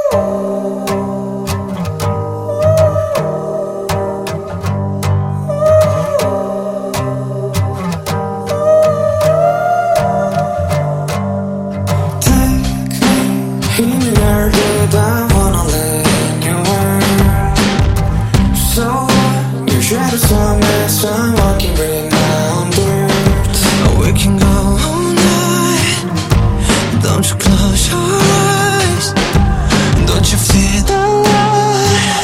힘이 날 쏟아 wanna live in your world. So your shadows on my sun walking bring my own birds. We can go all night. Don't you close your eyes. Don't you feel the light?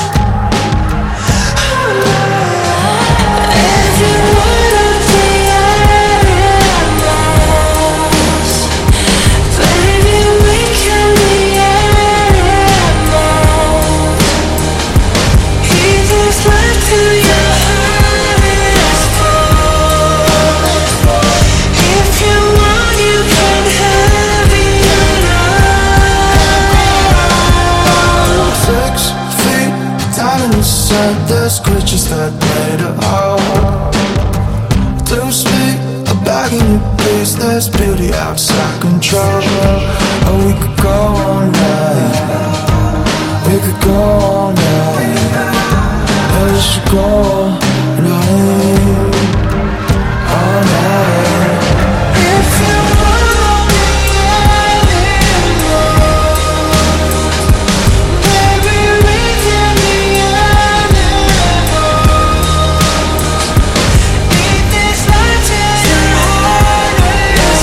Every word of the animals. Baby, we can be animals. Heed this light till your heart is full. If you want, you can have it all. 6 feet down in the sand, there's creatures that made it out. To speak, a begging you please, there's beauty outside control. Oh, we could go all night. We could go all night. Yeah, we should go all night. All night. If you wanna be animals, baby, we can be animals. Eat this life till your heart is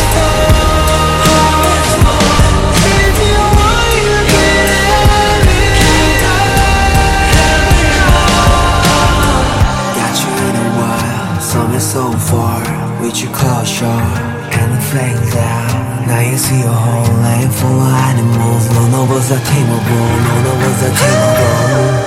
full. If you want, you can have it all. Got you in a while, summer so far. With your closure and the flames out. Now you see a whole life full of animals. None of us are tameable, none of us are tameable.